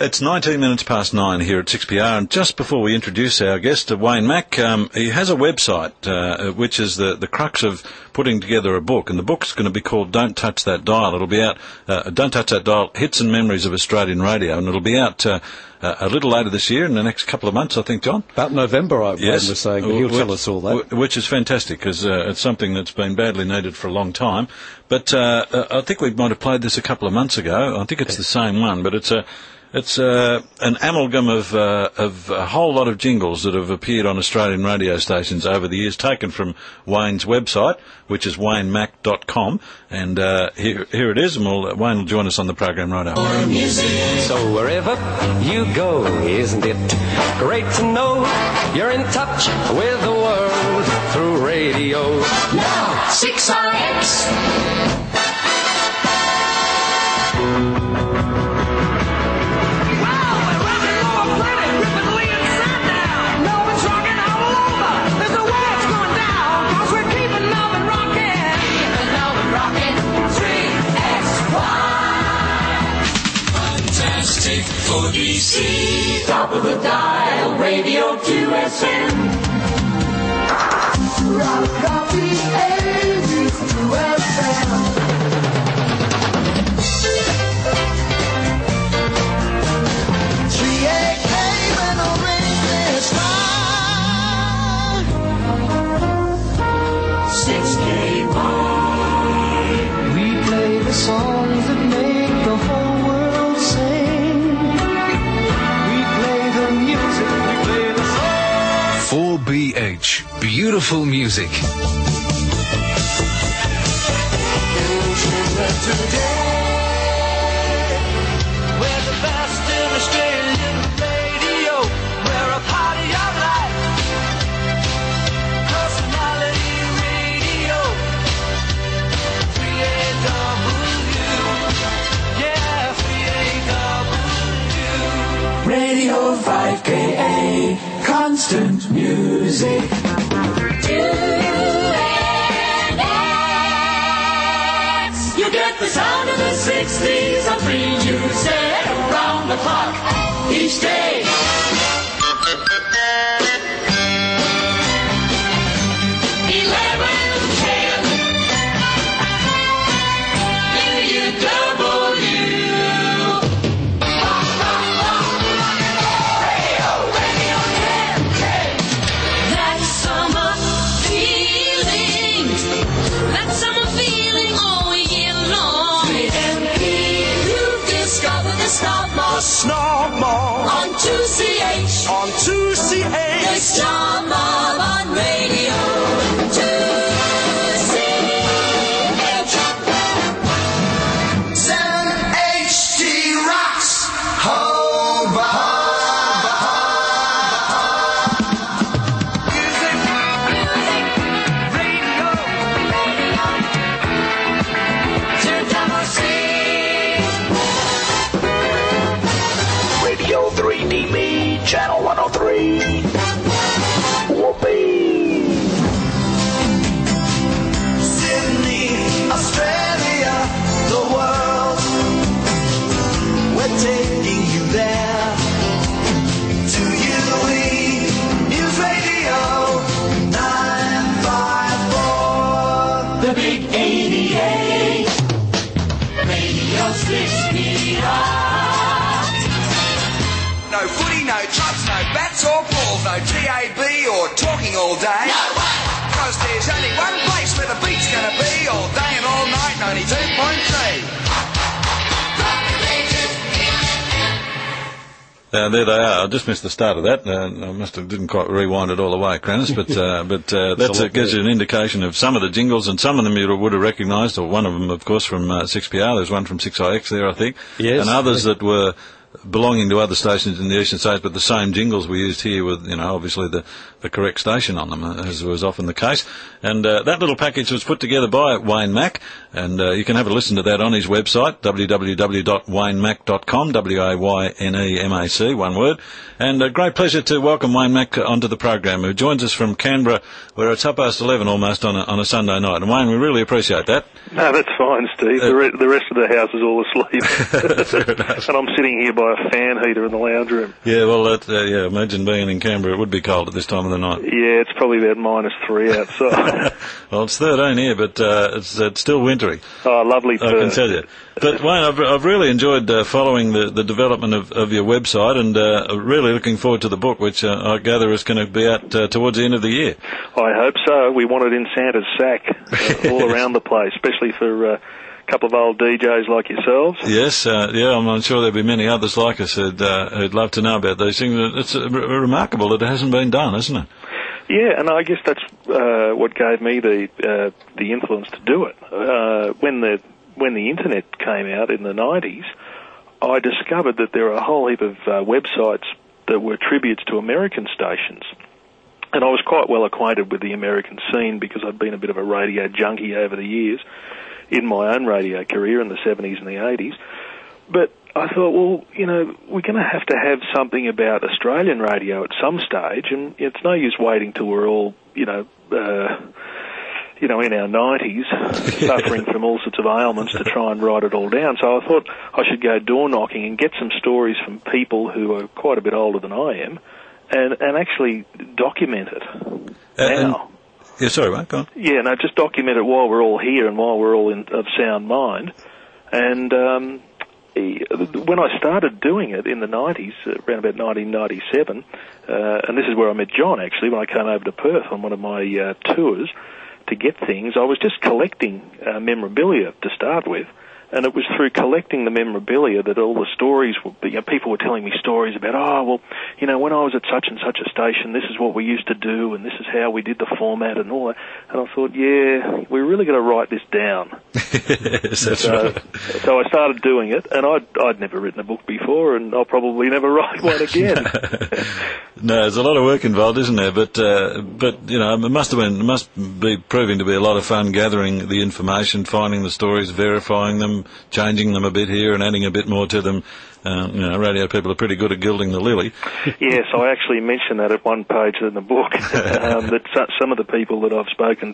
It's 19 minutes past 9 here at 6PR, and just before we introduce our guest, Wayne Mack, he has a website, which is the crux of putting together a book, and the book's going to be called Don't Touch That Dial. It'll be out, Don't Touch That Dial, Hits and Memories of Australian Radio, and it'll be out a little later this year, in the next couple of months, I think, John? About November, Wayne was saying, but he'll tell us all that. Which is fantastic, because it's something that's been badly needed for a long time. But I think we might have played this a couple of months ago. I think it's the same one, but it's an amalgam of a whole lot of jingles that have appeared on Australian radio stations over the years, taken from Wayne's website, which is waynemack.com. And here it is, and Wayne will join us on the program right after. So wherever you go, isn't it great to know you're in touch with the world through radio? Now, 6RX. ODC, top of the dial, Radio 2SM. Rock of the 80s, 2SM. Songs that make the whole world sing. We play the music, we play the song. 4BH, beautiful music. Today, we're the best in Australian radio. We're a party of life. Personality radio. 3AW. Yeah, 3AW. Radio 5KA. Constant music. You get the sound of the 60s on free news around the clock each day. 11 Snowball on 2CH. On 2CH. The Snowball on Radio 2CH. 7HD rocks. Hobart. Radio 3DB, Channel 103. Whoopee. Sydney, Australia, the world. We're taking you there. To UE News Radio 954. The Big 88. Radio 60. No footy, no trucks, no bats or balls, no TAB or talking all day. No way! Because there's only one place where the beat's gonna be all day and all night, 92.3. There they are. I just missed the start of that. I didn't quite rewind it all the way, Cranis, but that gives you an indication of some of the jingles, and some of them you would have recognised, or one of them, of course, from 6PR. There's one from 6IX there, I think. Yes. And others that were belonging to other stations in the eastern states, but the same jingles we used here with, obviously the correct station on them, as was often the case. And that little package was put together by Wayne Mack, and you can have a listen to that on his website, www.waynemack.com, WAYNEMAC, one word. And a great pleasure to welcome Wayne Mack onto the program, who joins us from Canberra, where it's 11:30 almost on a Sunday night. And Wayne, we really appreciate that. No, that's fine, Steve. The rest of the house is all asleep. Fair enough. And I'm sitting here by by a fan heater in the lounge room. Yeah, well, imagine being in Canberra. It would be cold at this time of the night. Yeah, it's probably about -3 outside. Well, it's 13 here, but it's still wintry. Oh, lovely too. I can tell you. But, Wayne, I've really enjoyed following the development of your website, and really looking forward to the book, which I gather is going to be out towards the end of the year. I hope so. We want it in Santa's sack all around the place, especially for a couple of old DJs like yourselves. Yes, I'm sure there'll be many others like us who'd love to know about these things. It's remarkable that it hasn't been done, isn't it? Yeah, and I guess that's what gave me the influence to do it. When the internet came out in the 90s, I discovered that there are a whole heap of websites that were tributes to American stations. And I was quite well acquainted with the American scene because I'd been a bit of a radio junkie over the years in my own radio career in the 70s and the 80s. But I thought, well, we're going to have something about Australian radio at some stage, and it's no use waiting till we're all, in our 90s, suffering from all sorts of ailments to try and write it all down. So I thought I should go door knocking and get some stories from people who are quite a bit older than I am, and actually document it now. Yeah, sorry, mate, go on. Yeah, no, just document it while we're all here and while we're all of sound mind. And when I started doing it in the 90s, around about 1997, and this is where I met John, actually, when I came over to Perth on one of my tours to get things, I was just collecting memorabilia to start with. And it was through collecting the memorabilia that all the stories, people were telling me stories about, when I was at such and such a station, this is what we used to do, and this is how we did the format and all that. And I thought, yeah, we're really going to write this down. Yes, that's right. So I started doing it, and I'd never written a book before, and I'll probably never write one again. No, there's a lot of work involved, isn't there? But it must be proving to be a lot of fun gathering the information, finding the stories, verifying them, changing them a bit here and adding a bit more to them. Radio people are pretty good at gilding the lily. Yes, I actually mentioned that at one page in the book, that some of the people that I've spoken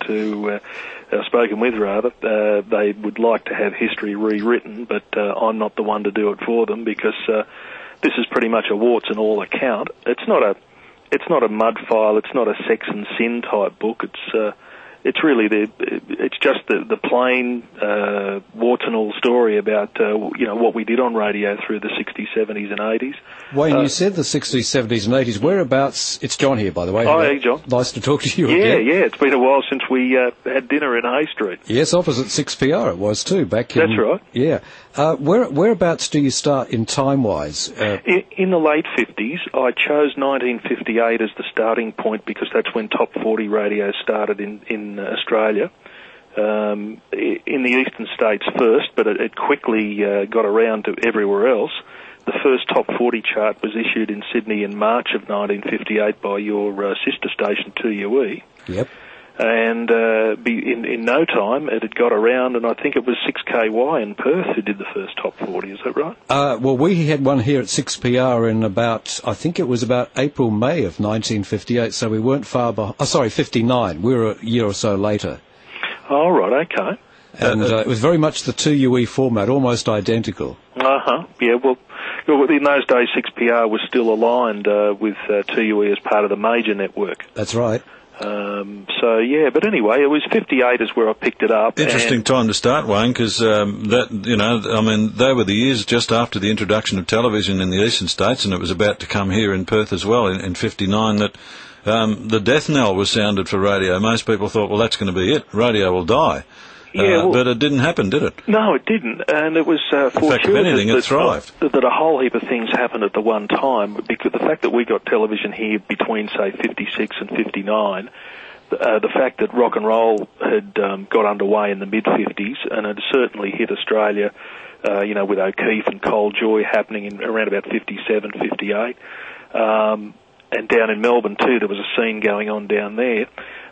with, they would like to have history rewritten, but I'm not the one to do it for them because this is pretty much a warts and all account. It's not a mud file. It's not a sex and sin type book. It's really it's just the plain warts and all story about what we did on radio through the 60s, 70s, and 80s. Wayne, you said the 60s, 70s, and 80s. Whereabouts? It's John here, by the way. Oh, hey, John. Nice to talk to you again. Yeah, it's been a while since we had dinner in Hay Street. Yes, opposite 6PR it was too, back in... That's right. Yeah. Whereabouts do you start in time-wise? In the late 50s, I chose 1958 as the starting point because that's when Top 40 radio started in Australia. In the eastern states first, but it quickly got around to everywhere else. The first Top 40 chart was issued in Sydney in March of 1958 by your sister station 2UE. Yep. And in no time it had got around, and I think it was 6KY in Perth who did the first Top 40, is that right? Well, we had one here at 6PR in I think it was about April, May of 1958, so we weren't far behind. 59. We were a year or so later. Oh, right, okay. And it was very much the 2UE format, almost identical. Yeah, well, in those days 6PR was still aligned with 2UE as part of the major network. That's right. But anyway, it was 58 is where I picked it up. Interesting time to start, Wayne, because they were the years just after the introduction of television in the eastern states, and it was about to come here in Perth as well in 59 that the death knell was sounded for radio. Most people thought, well, that's going to be it. Radio will die. But it didn't happen, did it? No, it didn't, and it was fortuitous it thrived. That a whole heap of things happened at the one time, because the fact that we got television here between, say, 56 and 59, the fact that rock and roll had got underway in the mid-50s, and had certainly hit Australia, with O'Keefe and Cold Joy happening in around about 57, 58, and down in Melbourne too, there was a scene going on down there.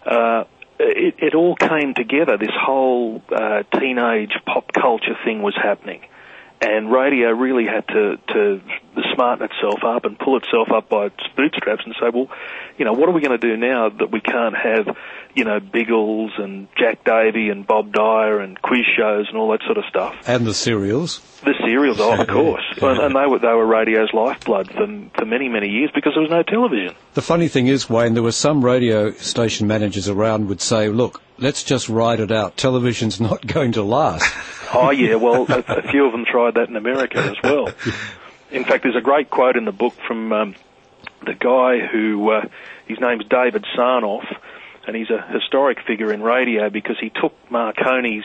It all came together. This whole teenage pop culture thing was happening, and radio really had to smarten itself up and pull itself up by its bootstraps and say, well, you know, what are we going to do now that we can't have, you know, Biggles and Jack Davey and Bob Dyer and quiz shows and all that sort of stuff. And the serials. The serials, of course. And they were radio's lifeblood for many, many years because there was no television. The funny thing is, Wayne, there were some radio station managers around would say, look, let's just ride it out. Television's not going to last. Oh, yeah, well, a few of them tried that in America as well. In fact, there's a great quote in the book from the guy who, his name's David Sarnoff, and he's a historic figure in radio because he took Marconi's,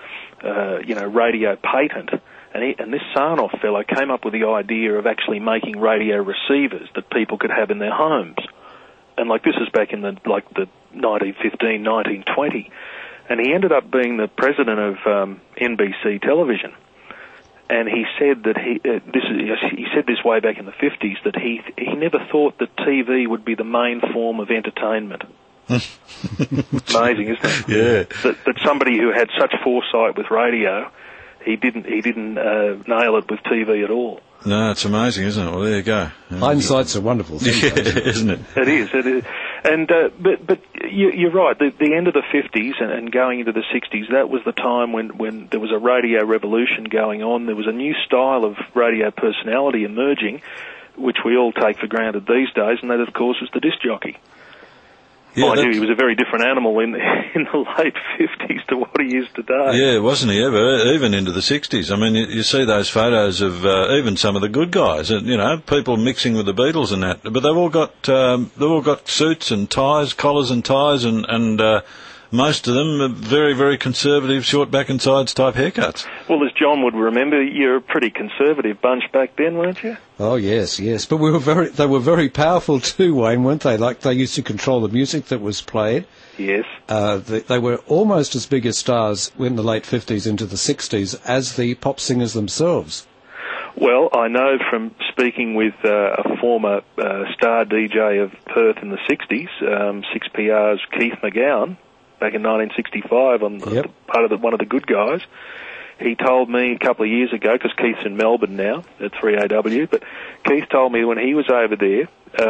radio patent, and this Sarnoff fellow came up with the idea of actually making radio receivers that people could have in their homes. And this is back in the 1915, 1920. And he ended up being the president of NBC Television. And he said that he said this way back in the 50s that he never thought that TV would be the main form of entertainment. Amazing, isn't it? Yeah. That somebody who had such foresight with radio, he didn't nail it with TV at all. No, it's amazing, isn't it? Well, there you go. Hindsight's a wonderful thing, isn't it? It is. And but you're right. The end of the 50s and going into the 60s, that was the time when there was a radio revolution going on. There was a new style of radio personality emerging, which we all take for granted these days, and that, of course, is the disc jockey. Yeah, Mind you, he was a very different animal in the late 50s to what he is today. Yeah, wasn't he ever? Even into the 60s. I mean, you see those photos of even some of the good guys, you know, people mixing with the Beatles and that. But they've all got suits and ties, collars and ties, and most of them are very, very conservative, short back and sides type haircuts. Well, as John would remember, you're a pretty conservative bunch back then, weren't you? Oh, yes. But they were very powerful too, Wayne, weren't they? Like, they used to control the music that was played. Yes. They were almost as big as stars in the late 50s into the 60s as the pop singers themselves. Well, I know from speaking with a former star DJ of Perth in the 60s, 6PR's Keith McGowan, back in 1965 on part of one of the good guys. He told me a couple of years ago, because Keith's in Melbourne now at 3AW, but Keith told me when he was over there,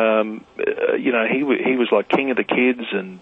he was like king of the kids, and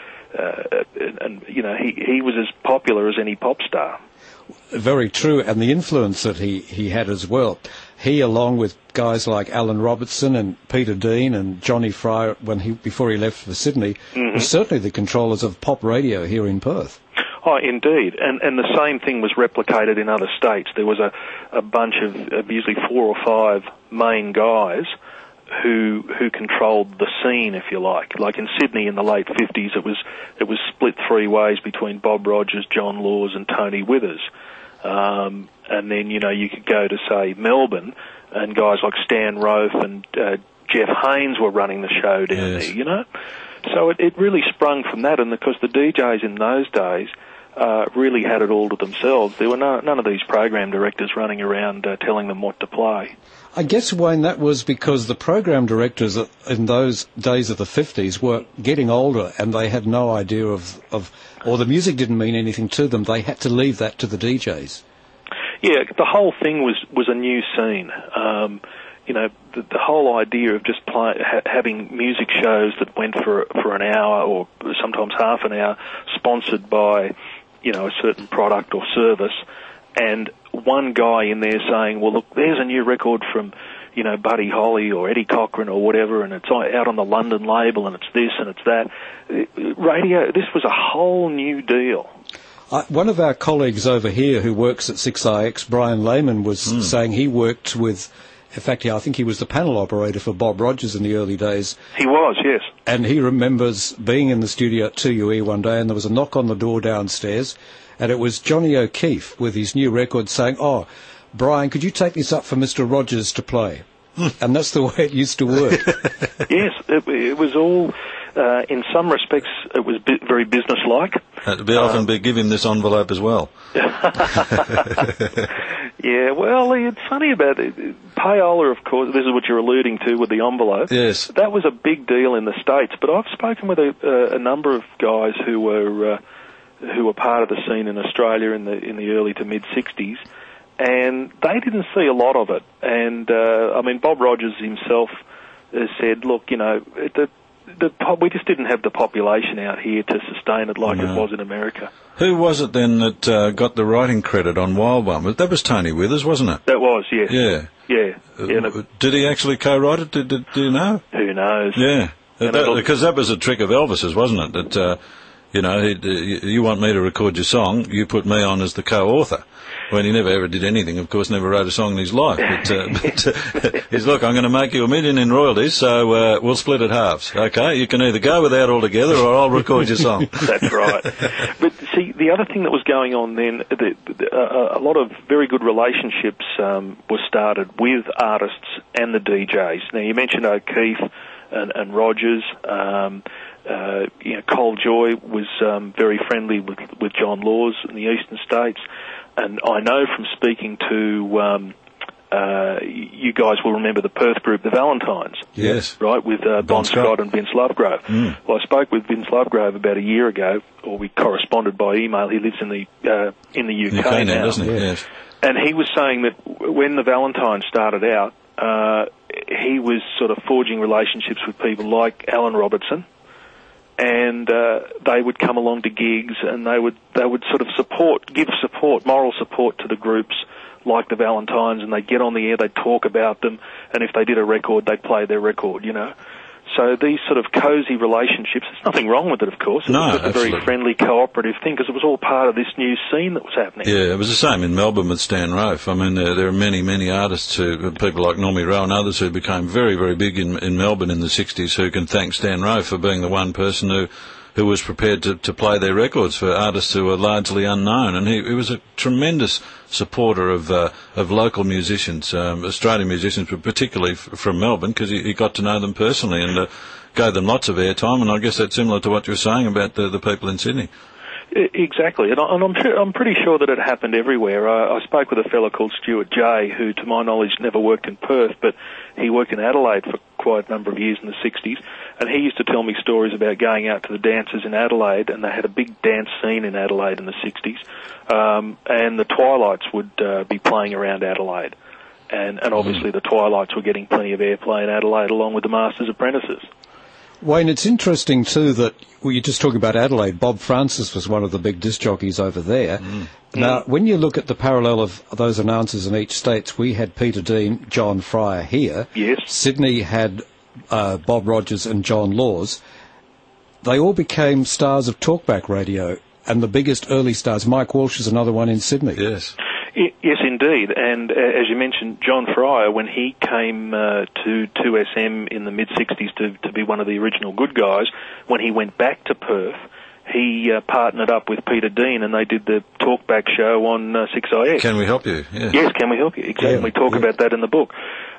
he was as popular as any pop star. Very true, and the influence that he had as well. He, along with guys like Alan Robertson and Peter Dean and Johnny Fryer, before he left for Sydney, was certainly the controllers of pop radio here in Perth. Oh, indeed, and the same thing was replicated in other states. There was a bunch of usually 4 or 5 main guys who controlled the scene, if you like. Like in Sydney in the late 50s, it was split 3 ways between Bob Rogers, John Laws, and Tony Withers. And then, you could go to, say, Melbourne, and guys like Stan Rofe and Jeff Haynes were running the show down there, So it really sprung from that, and because the DJs in those days really had it all to themselves. There were none of these program directors running around telling them what to play. I guess, Wayne, that was because the program directors in those days of the 50s were getting older, and they had no idea or the music didn't mean anything to them. They had to leave that to the DJs. Yeah, the whole thing was a new scene. The whole idea of just having music shows that went for an hour or sometimes half an hour, sponsored by, a certain product or service, and one guy in there saying, well, look, there's a new record from, Buddy Holly or Eddie Cochran or whatever, and it's out on the London label, and it's this and it's that. Radio, this was a whole new deal. One of our colleagues over here who works at 6IX, Brian Lehman, was saying he worked with, in fact, I think he was the panel operator for Bob Rogers in the early days. He was, yes. And he remembers being in the studio at 2UE one day, and there was a knock on the door downstairs, and it was Johnny O'Keefe with his new record saying, "Oh, Brian, could you take this up for Mr. Rogers to play?" And that's the way it used to work. Yes, it was all, in some respects, it was very business-like. Often give him this envelope as well. Yeah, well, it's funny about it. Payola, of course, this is what you're alluding to with the envelope. Yes. That was a big deal in the States, but I've spoken with a number of guys who were part of the scene in Australia in the early to mid-'60s, and they didn't see a lot of it. And I mean, Bob Rogers himself has said, look, you know, we just didn't have the population out here to sustain it like it was in America. Who was it then that got the writing credit on Wild One? That was Tony Withers, wasn't it? That was, yes. Yeah. Yeah. Did he actually co-write it? Do you know? Who knows? Yeah. Because that was a trick of Elvis's, wasn't it? That, you know, you want me to record your song, you put me on as the co-author. When he never ever did anything, of course, never wrote a song in his life. But he's, look, I'm going to make you $1 million in royalties, so we'll split it halves. Okay, you can either go without altogether, or I'll record your song. That's right. But see, the other thing that was going on then, a lot of very good relationships were started with artists and the DJs. Now, you mentioned O'Keefe and Rogers. You know, Cole Joy was very friendly with John Laws in the eastern states. And I know from speaking to, you guys will remember the Perth group, the Valentines. Yes. Right, with Bon Scott and Vince Lovegrove. Well, I spoke with Vince Lovegrove about a year ago, or we corresponded by email. He lives in the UK now, doesn't he? Yes. And he was saying that when the Valentines started out, he was sort of forging relationships with people like Alan Robertson, and they would come along to gigs, and they would sort of give moral support to the groups like the Valentines, and they'd get on the air, they'd talk about them, and if they did a record, they'd play their record, you know. So these sort of cosy relationships, there's nothing wrong with it, of course. It was a very friendly, cooperative thing, because it was all part of this new scene that was happening. Yeah, it was the same in Melbourne with Stan Rofe. I mean, there are many, many artists, people like Normie Rowe and others, who became very, very big in Melbourne in the 60s, who can thank Stan Rofe for being the one person who was prepared to play their records for artists who were largely unknown. And he was a tremendous supporter of local musicians, Australian musicians, but particularly from Melbourne, because he got to know them personally and gave them lots of airtime. And I guess that's similar to what you were saying about the people in Sydney. Exactly, and I'm pretty sure that it happened everywhere. I spoke with a fellow called Stuart Jay, who, to my knowledge, never worked in Perth, but he worked in Adelaide for quite a number of years in the 60s, and he used to tell me stories about going out to the dances in Adelaide, and they had a big dance scene in Adelaide in the 60s, and the Twilights would be playing around Adelaide, and obviously the Twilights were getting plenty of airplay in Adelaide along with the Masters' Apprentices. Wayne, it's interesting too that you're just talking about Adelaide. Bob Francis was one of the big disc jockeys over there. Now, when you look at the parallel of those announcers in each state, we had Peter Dean, John Fryer here. Yes. Sydney had Bob Rogers and John Laws. They all became stars of talkback radio, and the biggest early stars. Mike Walsh is another one in Sydney. Yes. Yes, indeed. And as you mentioned, John Fryer, when he came to 2SM in the mid-60s to be one of the original good guys, when he went back to Perth, he partnered up with Peter Dean, and they did the talkback show on 6IX. Can we help you? Yeah. Yes, Can We Help You? Exactly. Yeah, we talk about that in the book.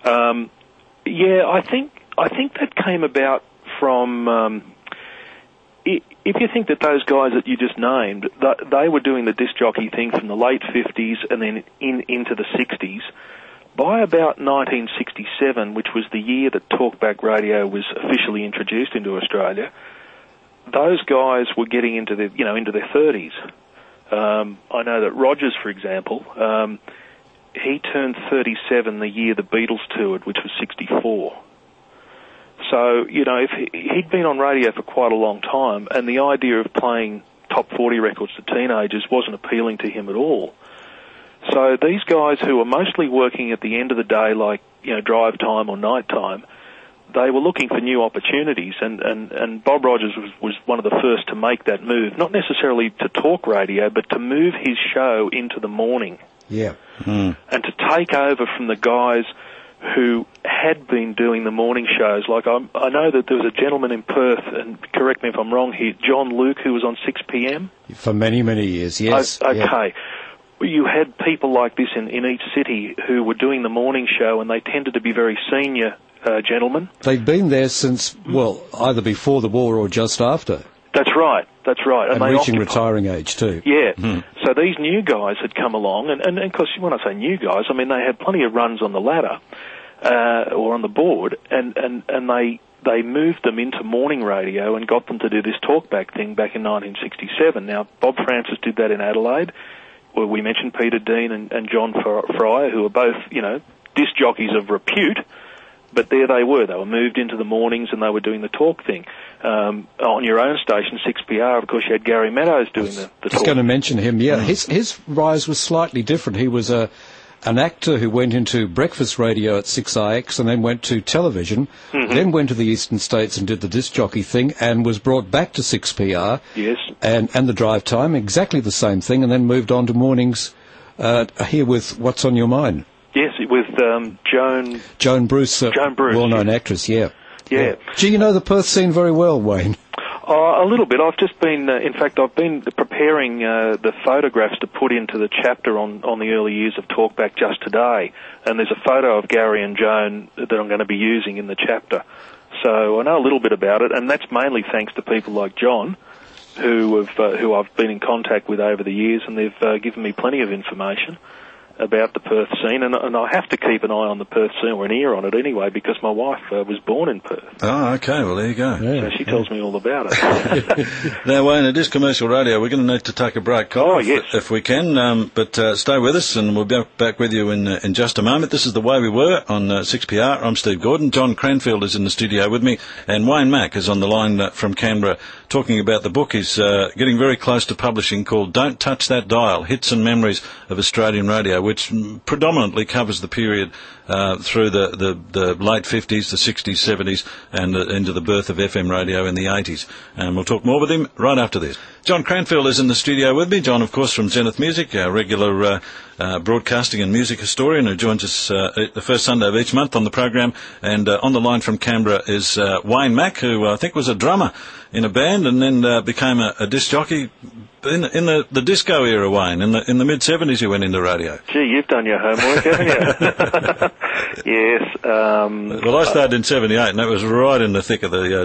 I think that came about from... if you think that those guys that you just named, they were doing the disc jockey thing from the late 50s and then into the 60s, by about 1967, which was the year that talkback radio was officially introduced into Australia, those guys were getting into their 30s. I know that Rogers, for example, he turned 37 the year the Beatles toured, which was 64. So, if he'd been on radio for quite a long time, and the idea of playing top 40 records to teenagers wasn't appealing to him at all. So these guys who were mostly working at the end of the day, like, drive time or night time, they were looking for new opportunities, and Bob Rogers was one of the first to make that move, not necessarily to talk radio, but to move his show into the morning. Yeah. And to take over from the guys who had been doing the morning shows. Like, I know that there was a gentleman in Perth, and correct me if I'm wrong here, John Luke, who was on 6pm? For many, many years, yes. Okay. Yeah. You had people like this in each city who were doing the morning show, and they tended to be very senior gentlemen. They've been there since, either before the war or just after. That's right. And reaching retiring age too. Yeah. So these new guys had come along, and of course, when I say new guys, I mean they had plenty of runs on the ladder or on the board, and they moved them into morning radio and got them to do this talkback thing back in 1967. Now, Bob Francis did that in Adelaide. we mentioned Peter Dean and John Fryer, who are both, disc jockeys of repute. But there they were. They were moved into the mornings and they were doing the talk thing. On your own station, 6PR, of course, you had Gary Meadows doing the talk. I was going to mention him, yeah. His rise was slightly different. He was an actor who went into breakfast radio at 6IX and then went to television, then went to the eastern states and did the disc jockey thing and was brought back to 6PR. Yes. And the drive time, exactly the same thing, and then moved on to mornings here with What's on Your Mind. Yes, with Joan Bruce, well-known actress, yeah. Gee, you know the Perth scene very well, Wayne. A little bit. I've just been, I've been preparing the photographs to put into the chapter on the early years of Talkback just today, and there's a photo of Gary and Joan that I'm going to be using in the chapter. So I know a little bit about it, and that's mainly thanks to people like John, who I've been in contact with over the years, and they've given me plenty of information about the Perth scene, and I have to keep an eye on the Perth scene, or an ear on it anyway, because my wife was born in Perth. Oh, okay, well, there you go. So she tells me all about it. Now, Wayne, it is commercial radio. We're going to need to take a break, yes. if we can, but stay with us, and we'll be back with you in just a moment. This is The Way We Were on 6PR. I'm Steve Gordon. John Cranfield is in the studio with me, and Wayne Mack is on the line from Canberra talking about the book he's getting very close to publishing called Don't Touch That Dial, Hits and Memories of Australian Radio, which predominantly covers the period through the late 50s, the 60s, 70s, and into the birth of FM radio in the 80s. And we'll talk more with him right after this. John Cranfield is in the studio with me. John, of course, from Zenith Music, our regular broadcasting and music historian who joins us the first Sunday of each month on the program. And on the line from Canberra is Wayne Mack, who I think was a drummer in a band and then became a disc jockey in the disco era, Wayne. In the mid-70s you went into radio. Gee, you've done your homework, haven't you? Yes. Well, I started in 78, and that was right in the thick of the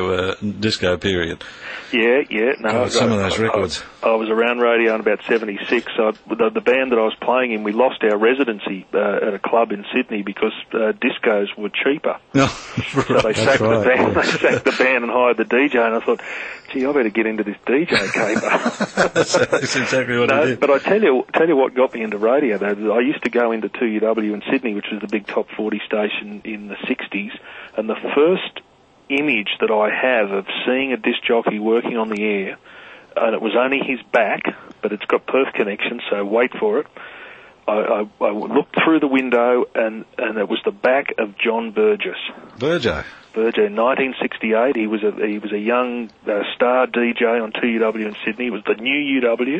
disco period. Yeah. No, some of those records. I was around radio in about 76. The band that I was playing in, we lost our residency at a club in Sydney because discos were cheaper. No, so they sacked the band. They sacked the band and hired the DJ, and I thought, gee, I better get into this DJ caper. That's exactly what I did. But I tell you what got me into radio, though. I used to go into 2UW in Sydney, which was the big top 40 station in the 60s, and the first image that I have of seeing a disc jockey working on the air, and it was only his back, but it's got Perth connection, so wait for it. I looked through the window, and it was the back of John Burgess. Burjo, in 1968, he was a young star DJ on 2UW in Sydney. It was the new UW,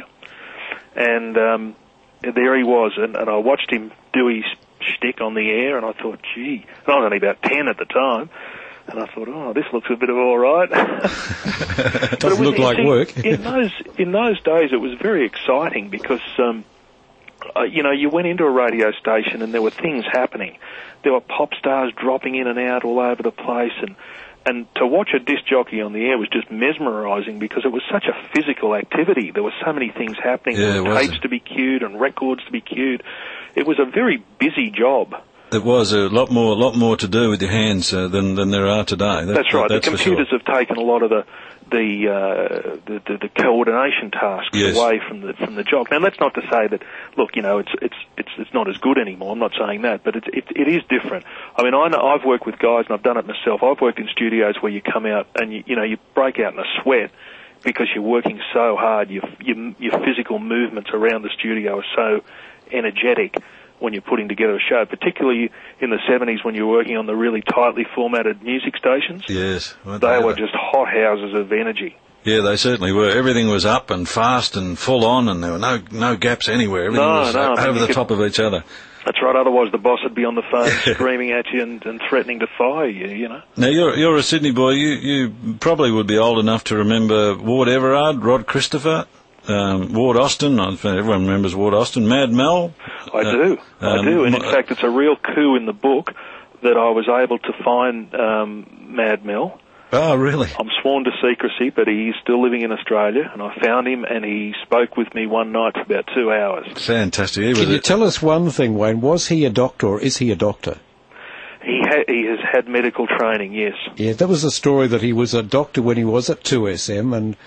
and there he was, and I watched him do his shtick on the air, and I thought, gee, and I was only about 10 at the time, and I thought, oh, this looks a bit of all right. Doesn't look like work. in those days, it was very exciting because, you went into a radio station and there were things happening. There were pop stars dropping in and out all over the place, and to watch a disc jockey on the air was just mesmerising because it was such a physical activity. There were so many things happening. There were tapes to be cued and records to be cued. It was a very busy job. It was a lot more to do with your hands than there are today. That's right. That's the computers have taken a lot of the coordination tasks away from the job. Now that's not to say that, look, it's not as good anymore. I'm not saying that, but it is different. I mean, I've worked with guys and I've done it myself. I've worked in studios where you come out and you break out in a sweat because you're working so hard. Your physical movements around the studio are so energetic when you're putting together a show, particularly in the 70s when you were working on the really tightly formatted music stations. Yes. They were just hot houses of energy. Yeah, they certainly were. Everything was up and fast and full on, and there were no gaps anywhere. Everything was over the top of each other. That's right, otherwise the boss would be on the phone screaming at you and threatening to fire you, Now, you're a Sydney boy. You probably would be old enough to remember Ward Everard, Rod Christopher, Ward Austin. Everyone remembers Ward Austin. Mad Mel. I do. And in fact, it's a real coup in the book that I was able to find Mad Mel. Oh, really? I'm sworn to secrecy, but he's still living in Australia, and I found him, and he spoke with me one night for about 2 hours. Fantastic. Can you tell us one thing, Wayne? Was he a doctor, or is he a doctor? He has had medical training, yes. Yeah, that was a story that he was a doctor when he was at 2SM, and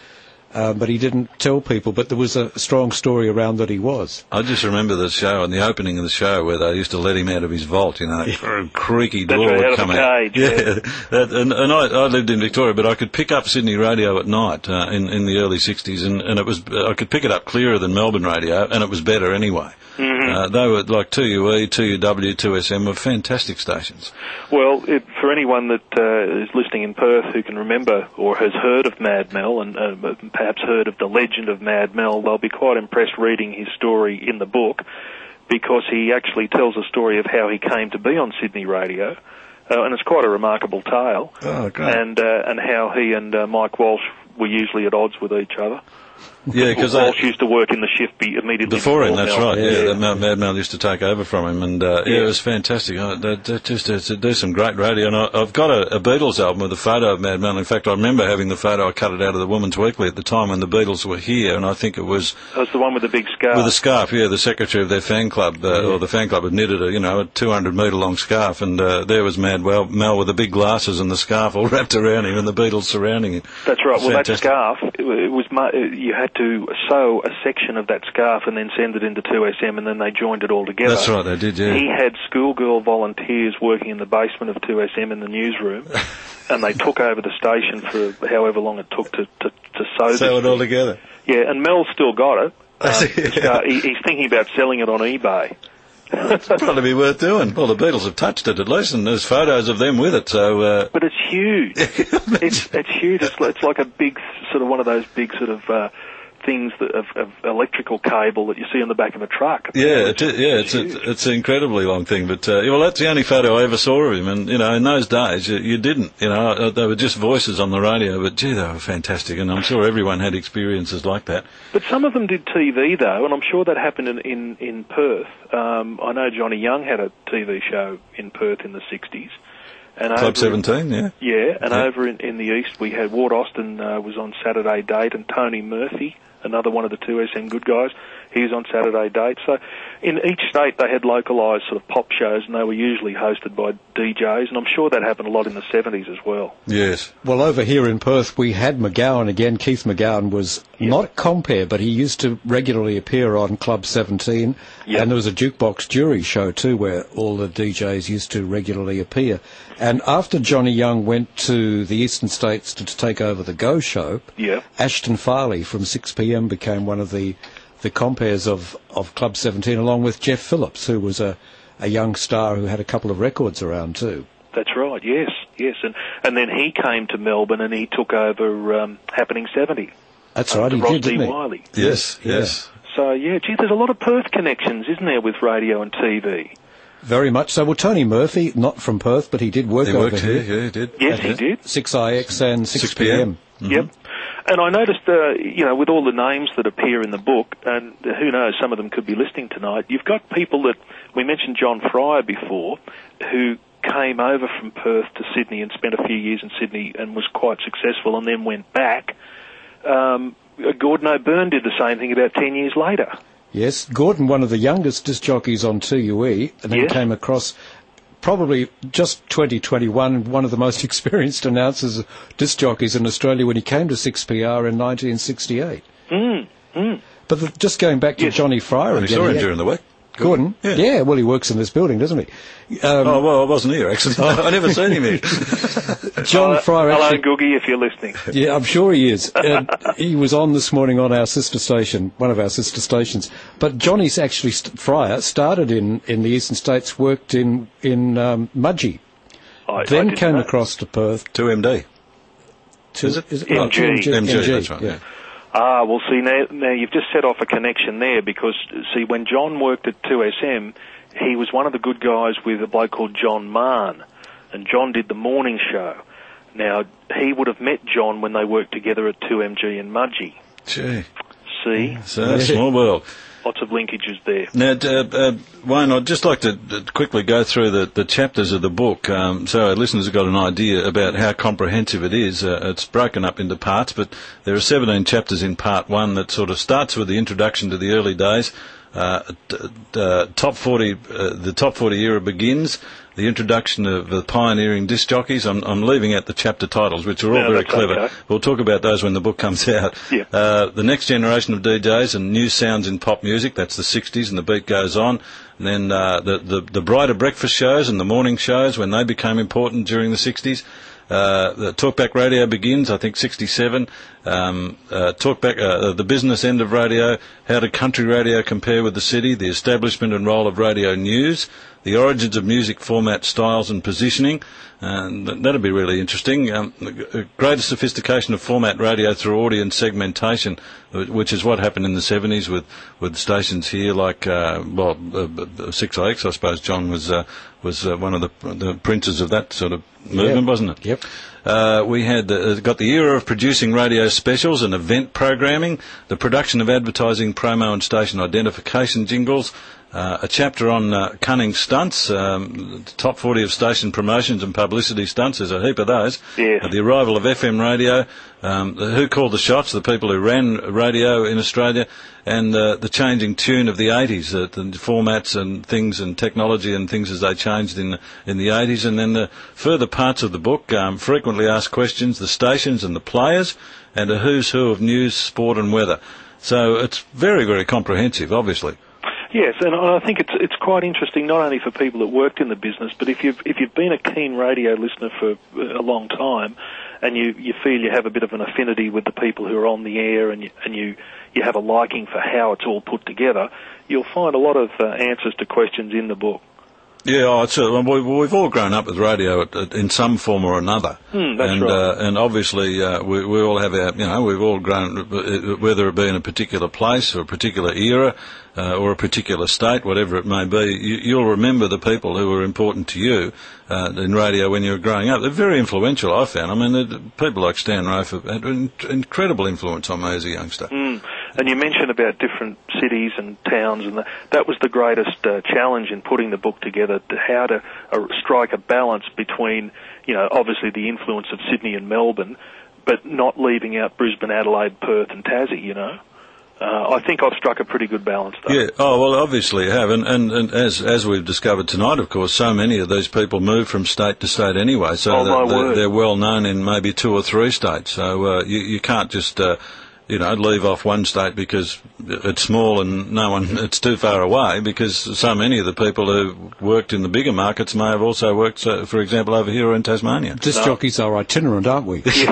but he didn't tell people. But there was a strong story around that he was. I just remember the show, and the opening of the show, where they used to let him out of his vault, that creaky door That's right, would out of come the out. cage, And I lived in Victoria, but I could pick up Sydney radio at night in the early 60s, and it was I could pick it up clearer than Melbourne radio, and it was better anyway. Mm-hmm. They were like 2UE, 2UW, 2SM were fantastic stations. Well, for anyone that is listening in Perth who can remember or has heard of Mad Mel and perhaps heard of the legend of Mad Mel, they'll be quite impressed reading his story in the book, because he actually tells a story of how he came to be on Sydney radio, and it's quite a remarkable tale. Oh, great. And how he and Mike Walsh were usually at odds with each other. Yeah, because Walsh used to work in the shift immediately before him. Mel. That's right. Yeah, Mad Mel used to take over from him, and it was fantastic. They do some great radio. And I've got a Beatles album with a photo of Mad Mel. In fact, I remember having the photo. I cut it out of the Woman's Weekly at the time when the Beatles were here, and I think it was That's the one with the big scarf. with a scarf. Yeah, the secretary of their fan club, or the fan club, had knitted a 200-metre long scarf, and there was Mad Mel with the big glasses and the scarf all wrapped around him, and the Beatles surrounding him. That's right. Well, Fantastic. that scarf, it was you had to sew a section of that scarf and then send it into 2SM, and then they joined it all together. That's right, they did, yeah. He had schoolgirl volunteers working in the basement of 2SM in the newsroom, and they took over the station for however long it took to sew Sew this it all thing. together. Yeah, and Mel's still got it. Yeah. So he's thinking about selling it on eBay. It'd probably be worth doing. Well, the Beatles have touched it at least, and there's photos of them with it, so... But it's huge. it's huge. It's like a big, sort of one of those big sort of things of electrical cable that you see on the back of a truck. It's an incredibly long thing, but well, that's the only photo I ever saw of him, and in those days you didn't, they were just voices on the radio, but gee, they were fantastic, and I'm sure everyone had experiences like that. But some of them did TV though, and I'm sure that happened in Perth. I know Johnny Young had a TV show in Perth in the 60s. And Club 17, yeah. Yeah, and over in the east we had Ward Austin was on Saturday Date, and Tony Murphy, another one of the 2SM good guys, he was on Saturday Date. So in each state they had localised sort of pop shows, and they were usually hosted by DJs, and I'm sure that happened a lot in the 70s as well. Yes. Well, over here in Perth, we had McGowan again. Keith McGowan was not compere, but he used to regularly appear on Club 17. Yep. And there was a jukebox jury show too, where all the DJs used to regularly appear. And after Johnny Young went to the eastern states to take over the Go show, Ashton Farley from 6pm became one of the compares of Club 17, along with Jeff Phillips, who was a young star who had a couple of records around too. That's right, yes. And then he came to Melbourne and he took over Happening 70. That's right, he Ross did, D. didn't he? Wiley. Yes. So, gee, there's a lot of Perth connections, isn't there, with radio and TV? Very much so. Well, Tony Murphy, not from Perth, but he did work over here. Yeah, he did. Yes, he did. 6IX and 6pm. Mm-hmm. Yep. And I noticed, with all the names that appear in the book, and who knows, some of them could be listening tonight, you've got people that, we mentioned John Fryer before, who came over from Perth to Sydney and spent a few years in Sydney and was quite successful and then went back. Gordon O'Byrne did the same thing about 10 years later. Yes, Gordon, one of the youngest disc jockeys on 2UE, and then came across probably just 2021, one of the most experienced announcers, disc jockeys in Australia when he came to 6PR in 1968. But just going back to Johnny Fryer I again. saw him during the week. Gordon? Yeah. Well, he works in this building, doesn't he? I wasn't here, actually. I never seen him here. John Fryer Hello, actually... Googie, if you're listening. Yeah, I'm sure he is. He was on this morning on our sister station, one of our sister stations. But Johnny's actually, Fryer, started in the eastern states, worked in Mudgee. Then came across to Perth. 2MD. Is it? MG. MG, that's right, yeah. Well, see, now you've just set off a connection there because, see, when John worked at 2SM, he was one of the good guys with a bloke called John Mahon, and John did the morning show. Now, he would have met John when they worked together at 2MG in Mudgee. Gee. See? So, small world. Lots of linkages there. Now, Wayne, I'd just like to quickly go through the chapters of the book so our listeners have got an idea about how comprehensive it is. It's broken up into parts, but there are 17 chapters in part one that sort of starts with the introduction to the early days. The top 40 era begins. the introduction of the pioneering disc jockeys. I'm leaving out the chapter titles, which are all very clever. Okay. We'll talk about those when the book comes out. Yeah. The next generation of DJs and new sounds in pop music, that's the 60s, and the beat goes on. And then the brighter breakfast shows and the morning shows, when they became important during the 60s. The Talkback Radio begins, I think, 67. The business end of radio, how did country radio compare with the city, the establishment and role of radio news, the origins of music format, styles and positioning, and that'll be really interesting. Greater sophistication of format radio through audience segmentation, which is what happened in the 70s with stations here like 6IX. I suppose John was one of the princes of that sort of movement, wasn't it? Yep. We had got the era of producing radio specials and event programming, the production of advertising, promo and station identification jingles, a chapter on cunning stunts, the top 40 of station promotions and publicity stunts. There's a heap of those. Yeah. The arrival of FM radio, who called the shots, the people who ran radio in Australia, and the changing tune of the 80s, the formats and things and technology and things as they changed in the 80s, and then the further parts of the book, frequently asked questions, the stations and the players, and a who's who of news, sport and weather. So it's very, very comprehensive, obviously. Yes, and I think it's quite interesting, not only for people that worked in the business, but if you've been a keen radio listener for a long time, and you feel you have a bit of an affinity with the people who are on the air, and you have a liking for how it's all put together, you'll find a lot of answers to questions in the book. Yeah, we've all grown up with radio in some form or another. That's right. And obviously, we all have our, we've all grown, whether it be in a particular place or a particular era, or a particular state, whatever it may be, you'll remember the people who were important to you in radio when you were growing up. They're very influential, I found. I mean, people like Stan Rofe have had an incredible influence on me as a youngster. And you mentioned about different cities and towns, and that was the greatest challenge in putting the book together, how to strike a balance between, obviously the influence of Sydney and Melbourne, but not leaving out Brisbane, Adelaide, Perth and Tassie, I think I've struck a pretty good balance, though. Yeah, well, obviously you have, and as we've discovered tonight, of course, so many of these people move from state to state anyway, so they're well known in maybe 2 or 3 states, so you can't just leave off one state because it's small and it's too far away, because so many of the people who worked in the bigger markets may have also worked, for example, over here in Tasmania. Disc jockeys are itinerant, aren't we? But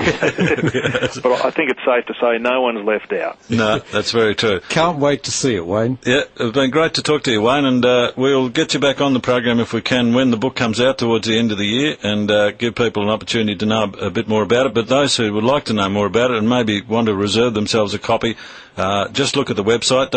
I think it's safe to say no one's left out. No, that's very true. Can't wait to see it, Wayne. Yeah, it's been great to talk to you, Wayne, and we'll get you back on the program if we can when the book comes out towards the end of the year, and give people an opportunity to know a bit more about it. But those who would like to know more about it and maybe want to reserve themselves a copy, just look at the website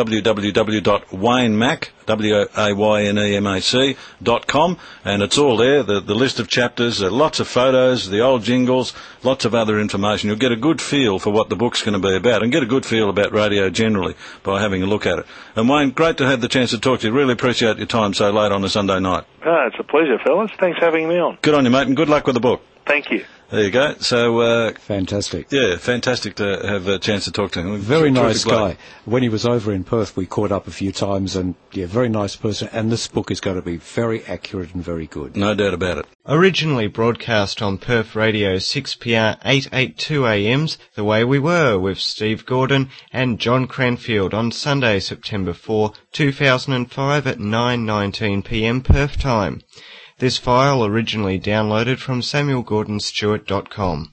www.waynemac.com, and it's all there, the list of chapters, lots of photos, the old jingles, lots of other information. You'll get a good feel for what the book's going to be about, and get a good feel about radio generally by having a look at it. And Wayne, great to have the chance to talk to you. Really appreciate your time so late on a Sunday night. It's a pleasure, fellas. Thanks for having me on. Good on you, mate, and good luck with the book. Thank you. There you go. So, fantastic. Yeah, fantastic to have a chance to talk to him. Very nice guy. When he was over in Perth, we caught up a few times, and very nice person. And this book is going to be very accurate and very good. No doubt about it. Originally broadcast on Perth Radio 6PR 882 AMs, The Way We Were with Steve Gordon and John Cranfield on Sunday, September 4, 2005 at 9:19 PM Perth time. This file originally downloaded from samuelgordonstewart.com.